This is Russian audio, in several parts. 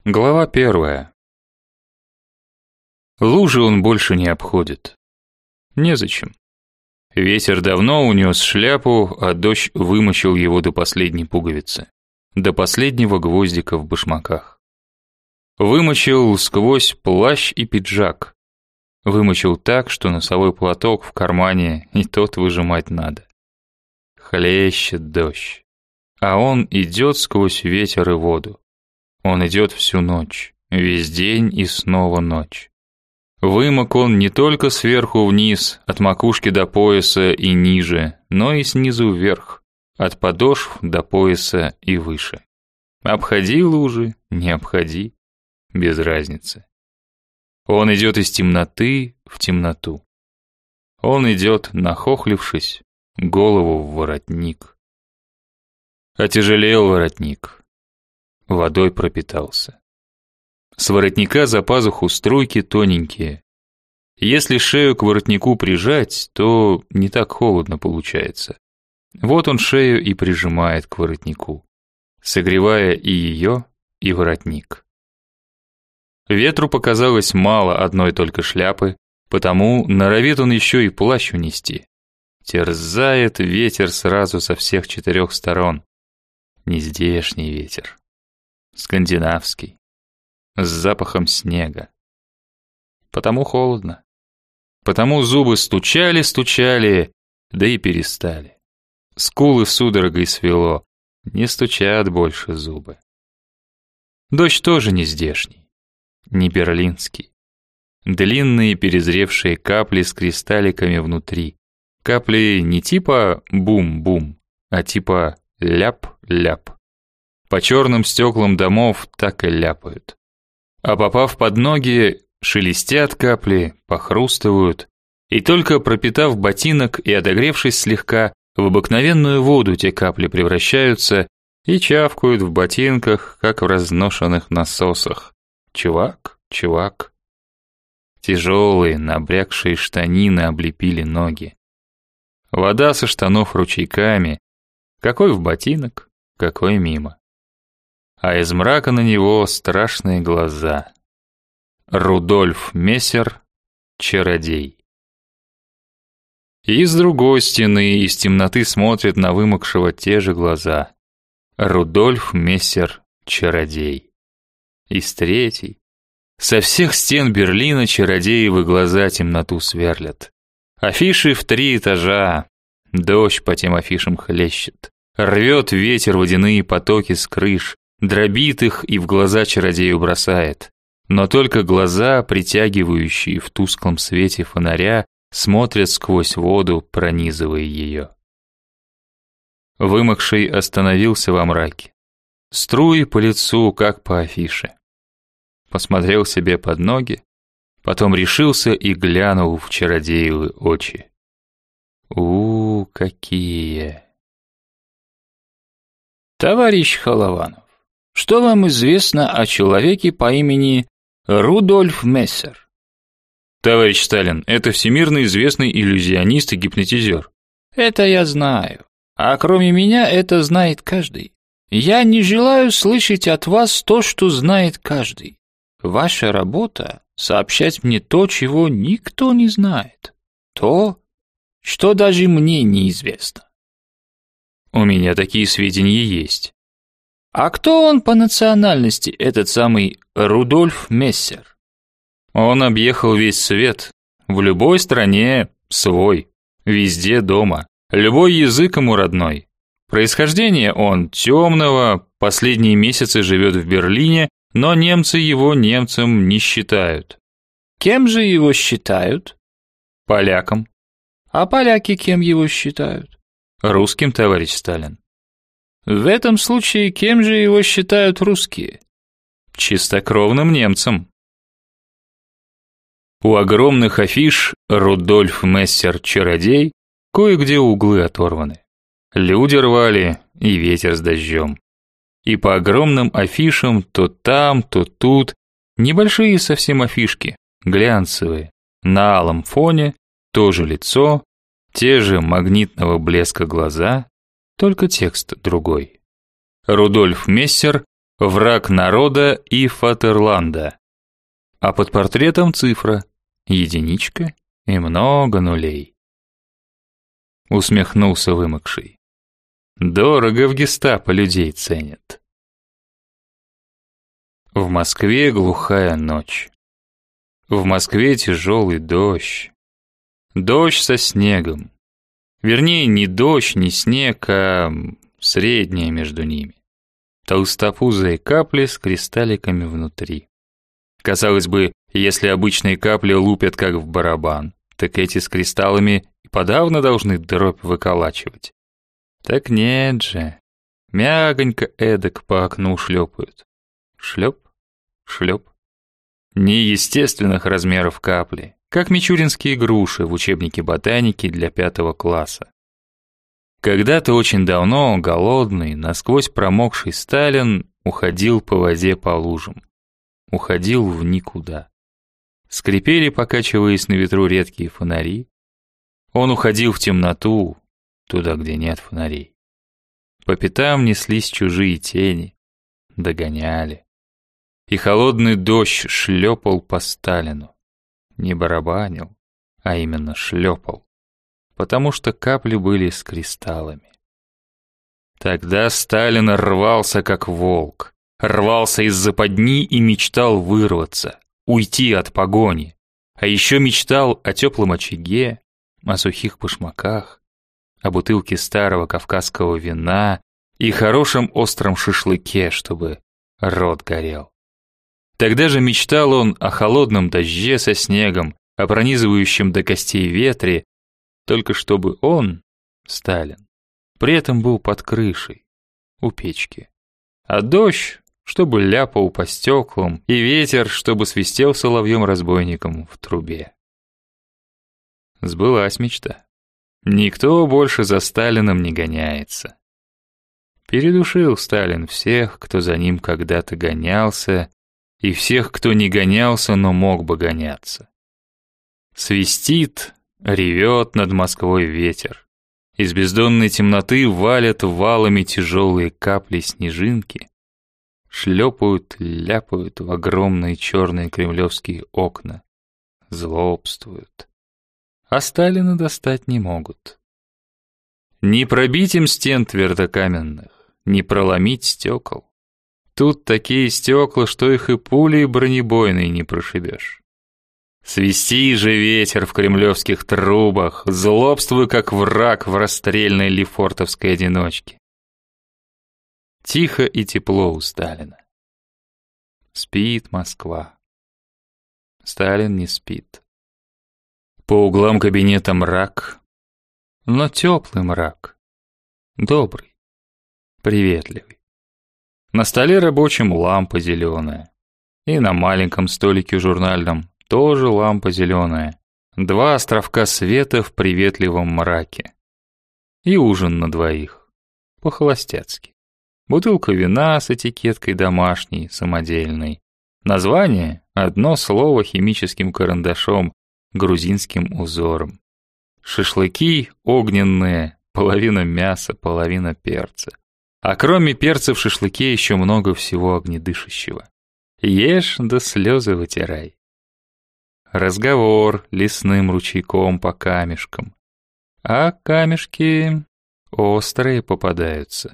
Глава 1. Лужи он больше не обходит. Незачем. Ветер давно унес шляпу, а дождь вымочил его до последней пуговицы, до последнего гвоздика в башмаках. Вымочил сквозь плащ и пиджак. Вымочил так, что носовой платок в кармане и тот выжимать надо. Хлещет дождь, а он идет сквозь ветер и воду. Он идет всю ночь, весь день и снова ночь. Вымок он не только сверху вниз, от макушки до пояса и ниже, но и снизу вверх, от подошв до пояса и выше. Обходи лужи, не обходи, без разницы. Он идет из темноты в темноту. Он идет, нахохлившись, голову в воротник. Отяжелел воротник. Водой пропитался. С воротника за пазуху струйки тоненькие. Если шею к воротнику прижать, то не так холодно получается. Вот он шею и прижимает к воротнику, согревая и ее, и воротник. Ветру показалось мало одной только шляпы, потому норовит он еще и плащ унести. Терзает ветер сразу со всех 4 сторон. Нездешний ветер. Скандинавский, с запахом снега. Потому холодно. Потому зубы стучали, да и перестали. Скулы судорогой свело, не стучат больше зубы. Дождь тоже не здешний, не берлинский. Длинные перезревшие капли с кристалликами внутри. Капли не типа бум-бум, а типа ляп-ляп. По черным стеклам домов так и ляпают. А попав под ноги, шелестят капли, похрустывают, и только пропитав ботинок и отогревшись слегка, в обыкновенную воду те капли превращаются и чавкают в ботинках, как в разношенных насосах. Чувак, чувак. Тяжелые, набрякшие штанины облепили ноги. Вода со штанов ручейками, какой в ботинок, какой мимо. А из мрака на него страшные глаза. Рудольф Мессер, чародей. И с другой стены из темноты смотрят на вымокшего те же глаза. Рудольф Мессер, чародей. И с третьей. Со всех стен Берлина чародеевы глаза темноту сверлят. Афиши в 3 этажа. Дождь по тем афишам хлещет. Рвет ветер водяные потоки с крыш. Дробит их и в глаза чародею бросает. Но только глаза, притягивающие в тусклом свете фонаря, смотрят сквозь воду, пронизывая ее. Вымокший остановился во мраке. Струи по лицу, как по афише. Посмотрел себе под ноги, потом решился и глянул в чародеевы очи. Какие! Товарищ Холованов, что вам известно о человеке по имени Рудольф Мессер? Товарищ Сталин, это всемирно известный иллюзионист и гипнотизер. Это я знаю. А кроме меня это знает каждый. Я не желаю слышать от вас то, что знает каждый. Ваша работа — сообщать мне то, чего никто не знает. То, что даже мне неизвестно. У меня такие сведения есть. А кто он по национальности, этот самый Рудольф Мессер? Он объехал весь свет. В любой стране свой. Везде дома. Любой язык ему родной. Происхождение он темного, последние месяцы живет в Берлине, но немцы его немцем не считают. Кем же его считают? Поляком. А поляки кем его считают? Русским, товарищ Сталин. В этом случае кем же его считают русские? Чистокровным немцем. У огромных афиш «Рудольф Мессер, чародей» кое-где углы оторваны. Люди рвали, и ветер с дождем. И по огромным афишам то там, то тут небольшие совсем афишки, глянцевые, на алом фоне, то же лицо, те же магнитного блеска глаза, только текст другой. Рудольф Мессер, враг народа и Фатерланда. А под портретом цифра, единичка и много нулей. Усмехнулся вымокший. Дорого в гестапо людей ценят. В Москве глухая ночь. В Москве тяжелый дождь. Дождь со снегом. Вернее, не дождь, не снег, а среднее между ними. Толстопузые капли с кристалликами внутри. Казалось бы, если обычные капли лупят как в барабан, так эти с кристаллами и подавно должны дробь выколачивать. Так нет же. Мягонько эдак по окну шлепают. Шлеп, шлеп. Неестественных размеров капли, как мичуринские груши в учебнике ботаники для 5 класса. Когда-то очень давно голодный, насквозь промокший Сталин уходил по воде по лужам. Уходил в никуда. Скрипели, покачиваясь на ветру, редкие фонари. Он уходил в темноту, туда, где нет фонарей. По пятам неслись чужие тени, догоняли. И холодный дождь шлепал по Сталину. Не барабанил, а именно шлепал, потому что капли были с кристаллами. Тогда Сталин рвался как волк, рвался из западни и мечтал вырваться, уйти от погони, а еще мечтал о теплом очаге, о сухих башмаках, о бутылке старого кавказского вина и хорошем остром шашлыке, чтобы рот горел. Тогда же мечтал он о холодном дожде со снегом, о пронизывающем до костей ветре, только чтобы он, Сталин, при этом был под крышей, у печки. А дождь, чтобы ляпал по стеклам, и ветер, чтобы свистел соловьем-разбойником в трубе. Сбылась мечта. Никто больше за Сталином не гоняется. Передушил Сталин всех, кто за ним когда-то гонялся, и всех, кто не гонялся, но мог бы гоняться. Свистит, ревет над Москвой ветер. Из бездонной темноты валят валами тяжелые капли-снежинки, шлепают, ляпают в огромные черные кремлевские окна, злобствуют. А Сталина достать не могут. Не пробить им стен твердокаменных, не проломить стекол. Тут такие стекла, что их и пулей бронебойной не прошибешь. Свисти же ветер в кремлевских трубах, злобствуй, как враг в расстрельной лефортовской одиночке. Тихо и тепло у Сталина. Спит Москва. Сталин не спит. По углам кабинета мрак, но теплый мрак, добрый, приветливый. На столе рабочем лампа зеленая, и на маленьком столике журнальном тоже лампа зеленая. 2 островка света в приветливом мраке. И ужин на 2, по-холостяцки. Бутылка вина с этикеткой домашней, самодельной. Название — одно слово химическим карандашом, грузинским узором. Шашлыки огненные, половина мяса, половина перца. А кроме перца в шашлыке еще много всего огнедышащего. Ешь да слезы вытирай. Разговор лесным ручейком по камешкам. А камешки острые попадаются.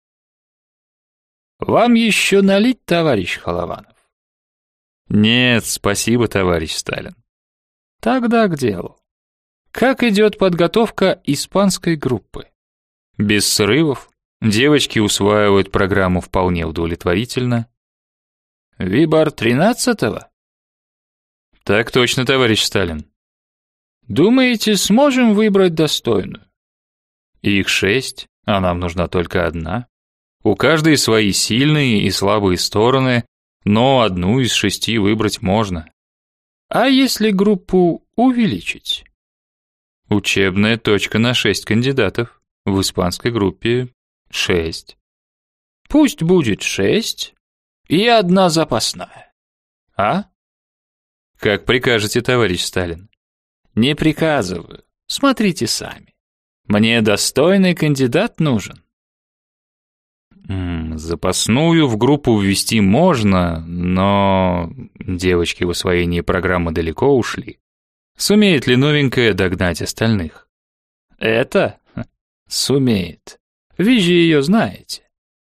«Вам еще налить, товарищ Холованов?» «Нет, спасибо, товарищ Сталин». «Тогда к делу. Как идет подготовка испанской группы?» «Без срывов. Девочки усваивают программу вполне удовлетворительно». «Вибор 13-го?» «Так точно, товарищ Сталин». «Думаете, сможем выбрать достойную?» «Их 6, а нам нужна только 1. У каждой свои сильные и слабые стороны, но одну из 6 выбрать можно». «А если группу увеличить?» «Учебная точка на 6 кандидатов. В испанской группе 6. «Пусть будет 6 и 1 запасная. А?» «Как прикажете, товарищ Сталин». «Не приказываю. Смотрите сами. Мне достойный кандидат нужен». Запасную в группу ввести можно, но девочки в освоении программы далеко ушли. Сумеет ли новенькая догнать остальных? Это? Сумеет. Вы же ее знаете.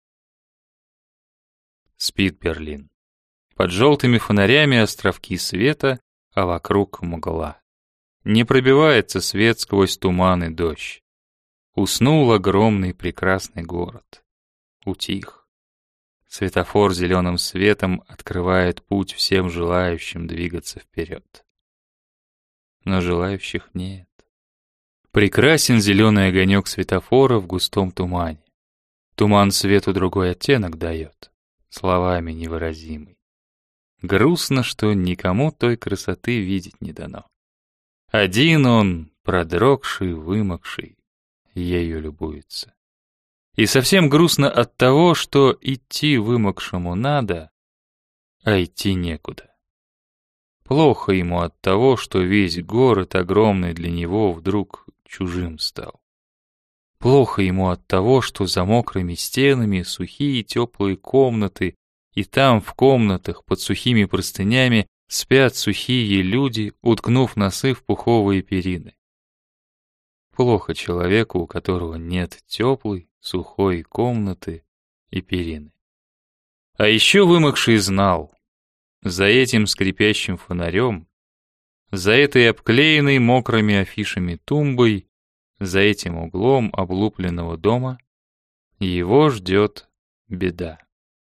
Спит Берлин. Под желтыми фонарями островки света, а вокруг мгла. Не пробивается свет сквозь туман и дождь. Уснул огромный прекрасный город. Утих. Светофор зеленым светом открывает путь всем желающим двигаться вперед. Но желающих нет. Прекрасен зеленый огонек светофора в густом тумане. Туман свету другой оттенок дает, словами невыразимый. Грустно, что никому той красоты видеть не дано. Один он, продрогший, вымокший, ею любуется. И совсем грустно от того, что идти вымокшему надо, а идти некуда. Плохо ему от того, что весь город огромный для него вдруг чужим стал. Плохо ему от того, что за мокрыми стенами сухие теплые комнаты, и там в комнатах под сухими простынями спят сухие люди, уткнув носы в пуховые перины. Плохо человеку, у которого нет теплой, сухой комнаты и перины. А еще вымокший знал, за этим скрипящим фонарем, за этой обклеенной мокрыми афишами тумбой, за этим углом облупленного дома его ждет беда.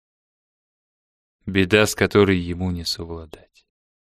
Беда, с которой ему не совладать.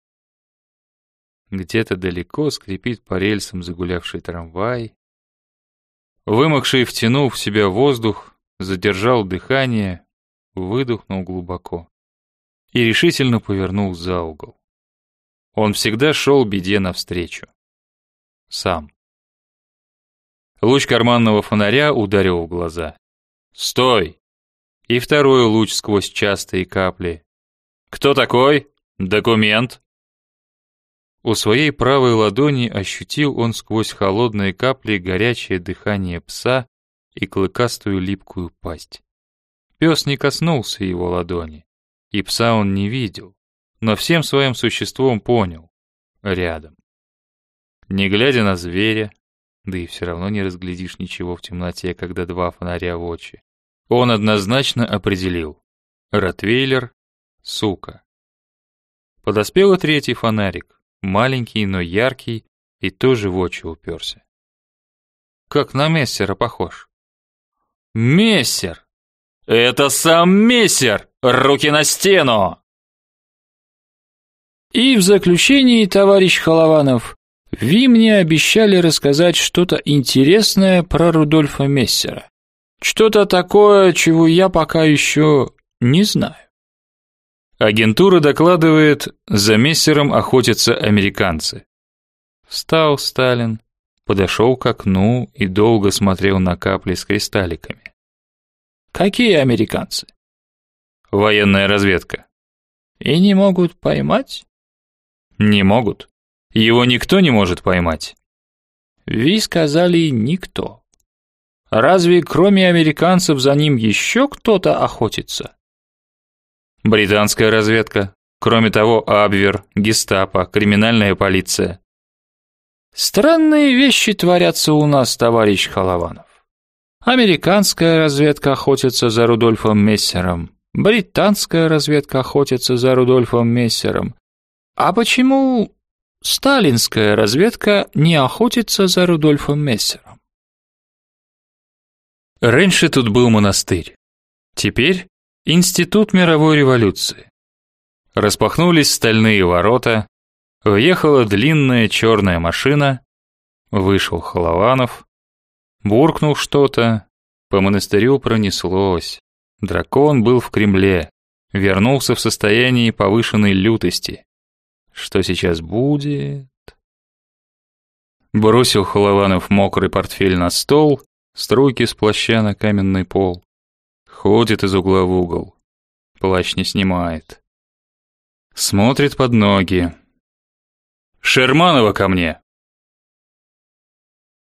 Где-то далеко скрипит по рельсам загулявший трамвай. Вымокший, втянув в себя воздух, задержал дыхание, выдохнул глубоко и решительно повернул за угол. Он всегда шел беде навстречу. Сам. Луч карманного фонаря ударил в глаза. «Стой!» И второй луч сквозь частые капли. «Кто такой? Документ!» У своей правой ладони ощутил он сквозь холодные капли горячее дыхание пса и клыкастую липкую пасть. Пес не коснулся его ладони, и пса он не видел, но всем своим существом понял — рядом. Не глядя на зверя, да и все равно не разглядишь ничего в темноте, когда два фонаря в очи, он однозначно определил — ротвейлер, сука. Подоспел и третий фонарик, маленький, но яркий, и тоже в очи уперся. Как на Мессера похож. Мессер! Это сам Мессер! Руки на стену! И в заключении, товарищ Холованов, вы мне обещали рассказать что-то интересное про Рудольфа Мессера. Что-то такое, чего я пока еще не знаю. Агентура докладывает, за Мессером охотятся американцы. Встал Сталин, подошел к окну и долго смотрел на капли с кристалликами. Какие американцы? Военная разведка. И не могут поймать? Не могут. Его никто не может поймать. Вы сказали «никто». Разве кроме американцев за ним еще кто-то охотится? Британская разведка. Кроме того, Абвер, гестапо, криминальная полиция. Странные вещи творятся у нас, товарищ Холованов. Американская разведка охотится за Рудольфом Мессером. Британская разведка охотится за Рудольфом Мессером. А почему сталинская разведка не охотится за Рудольфом Мессером? Раньше тут был монастырь. Теперь Институт мировой революции. Распахнулись стальные ворота, въехала длинная черная машина, вышел Холованов, буркнул что-то, по монастырю пронеслось. Дракон был в Кремле, вернулся в состоянии повышенной лютости. Что сейчас будет? Бросил Холованов мокрый портфель на стол, струйки с плаща на каменный пол. Ходит из угла в угол. Плащ не снимает. Смотрит под ноги. «Шерманова ко мне!»